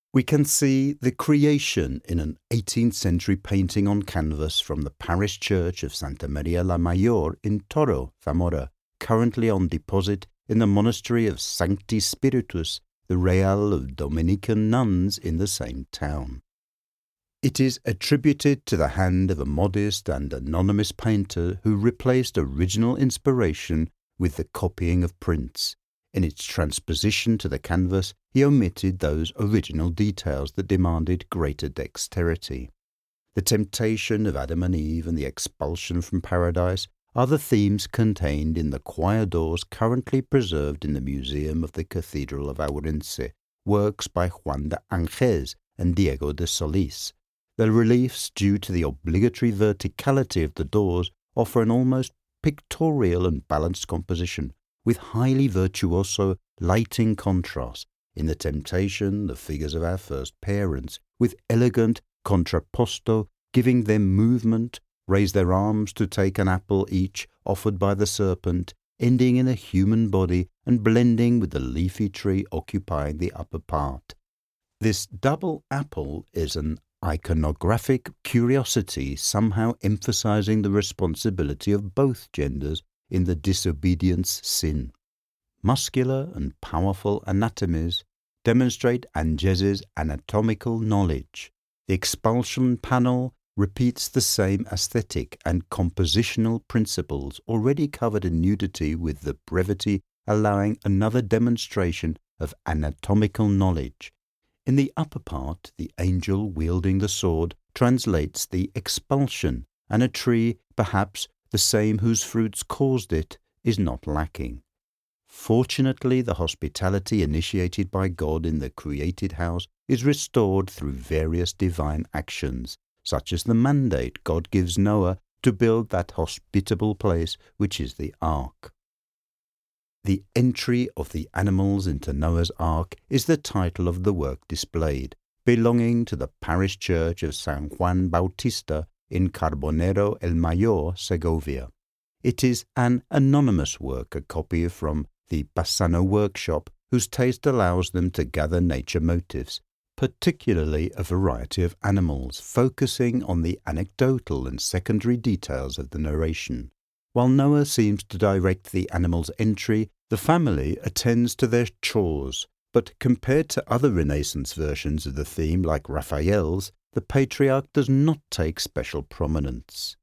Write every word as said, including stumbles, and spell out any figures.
We can see the creation in an eighteenth century painting on canvas from the parish church of Santa Maria la Mayor in Toro, Zamora, currently on deposit in the monastery of Sancti Spiritus, the Real of Dominican nuns in the same town. It is attributed to the hand of a modest and anonymous painter who replaced original inspiration with the copying of prints. In its transposition to the canvas, he omitted those original details that demanded greater dexterity. The temptation of Adam and Eve and the expulsion from paradise are the themes contained in the choir doors currently preserved in the Museum of the Cathedral of Ourense, works by Juan de Anges and Diego de Solis. The reliefs, due to the obligatory verticality of the doors, offer an almost pictorial and balanced composition, with highly virtuoso lighting contrast. In the Temptation, the figures of our first parents, with elegant contrapposto, giving them movement, raise their arms to take an apple each offered by the serpent, ending in a human body and blending with the leafy tree occupying the upper part. This double apple is an iconographic curiosity, somehow emphasizing the responsibility of both genders in the disobedience sin. Muscular and powerful anatomies demonstrate Anges's anatomical knowledge. The expulsion panel repeats the same aesthetic and compositional principles already covered in nudity, with the brevity allowing another demonstration of anatomical knowledge. In the upper part, the angel wielding the sword translates the expulsion, and a tree, perhaps the same whose fruits caused it, is not lacking. Fortunately, the hospitality initiated by God in the created house is restored through various divine actions, such as the mandate God gives Noah to build that hospitable place which is the ark. The entry of the animals into Noah's ark is the title of the work displayed, belonging to the parish church of San Juan Bautista in Carbonero el Mayor, Segovia. It is an anonymous work, a copy from the Bassano workshop, whose taste allows them to gather nature motifs, particularly a variety of animals, focusing on the anecdotal and secondary details of the narration. While Noah seems to direct the animals' entry, the family attends to their chores, but compared to other Renaissance versions of the theme like Raphael's, the patriarch does not take special prominence.